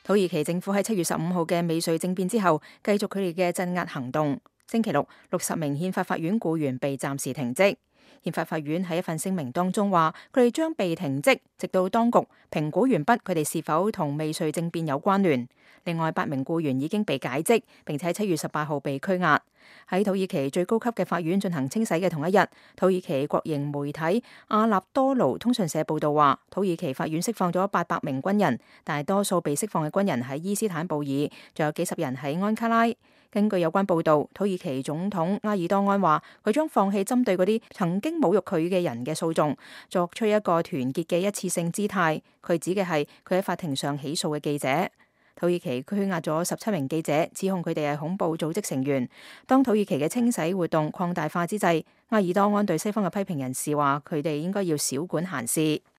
土耳其政府喺7月15號嘅未遂政變之後，繼續佢哋嘅鎮壓行動。星期六，60名憲法法院僱員被暫時停職。憲法法院喺一份聲明當中話，佢哋將被停職，直到當局評估完畢佢哋是否同未遂政變有關聯。另外8名僱員已經被解職，並且喺7月18號被拘押。喺土耳其最高級嘅法院進行清洗嘅同一日，土耳其國營媒體阿納多盧通訊社報道話，土耳其法院釋放咗800名軍人，但係多數被釋放嘅軍人喺伊斯坦布爾，仲有幾十人喺安卡拉。根據有關報道，土耳其總統埃爾多安話，佢將放棄針對嗰啲曾經侮辱佢嘅人嘅訴訟，作出一個團結嘅一次性姿態。佢指嘅係佢喺法庭上起訴嘅記者。土耳其拘押咗17名記者，指控佢哋係恐怖組織成員。當土耳其嘅清洗活動擴大化之際，埃爾多安對西方嘅批評人士話，佢哋應該要少管閒事。